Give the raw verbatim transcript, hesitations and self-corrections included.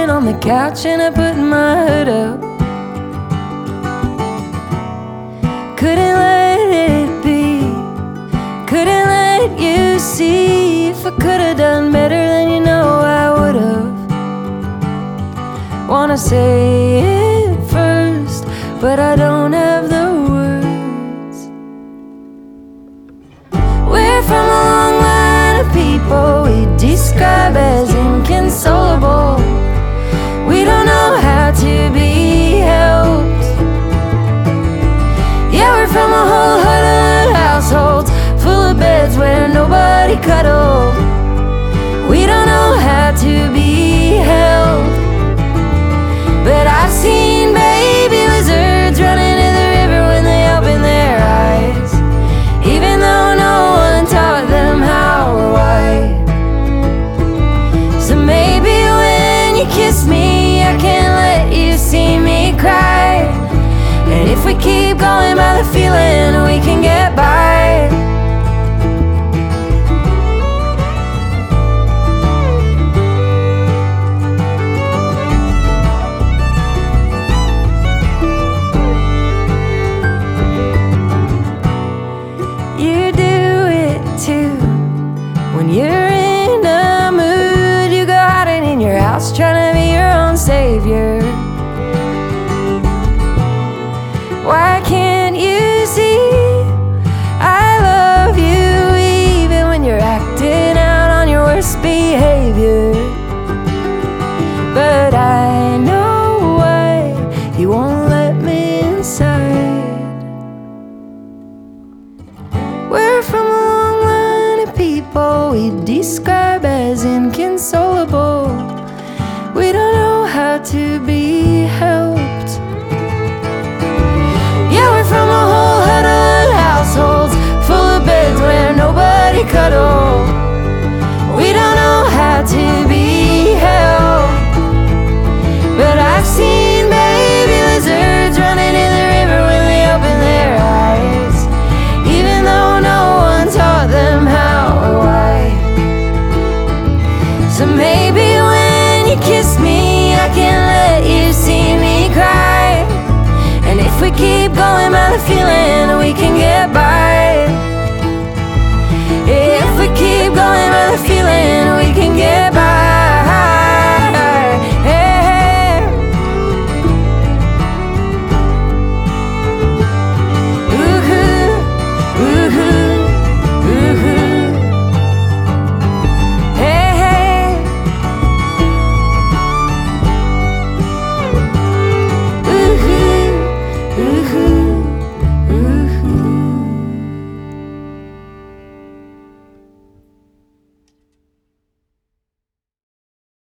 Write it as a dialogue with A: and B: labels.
A: laying on the couch and I put my hood up. Couldn't let it be, couldn't let you see. If I could've done better, then you know I would've. Wanna say it first, but I don't have the words. We're from a long line of people we describe as inconsolable. We don't know how to be helped. Yeah, we're from a whole hood of households full of beds where nobody cuddled. We don't know how to be held. But I've seen baby lizards running in the river when they open their eyes, even though no one taught them how or why. So maybe when you kiss me, I can let you see me cry. And if we keep going by the feeling, we can get by. When you're in a mood, you go hiding in your house, trying to be your own savior. Why can't you see I love you even when you're acting out on your worst behavior? But I know why you won't let me inside. We're from a long line of people we describe as inconsolable. We don't know how to be helped. Yeah, we're from a whole hood of households full of beds where nobody cuddled. We don't know how to be held. But I've seen baby lizards running in the river when they open their eyes, even though no one taught them how or why. So maybe when you kiss me, I can let you see me cry. And if we keep going by the feeling, we can get by.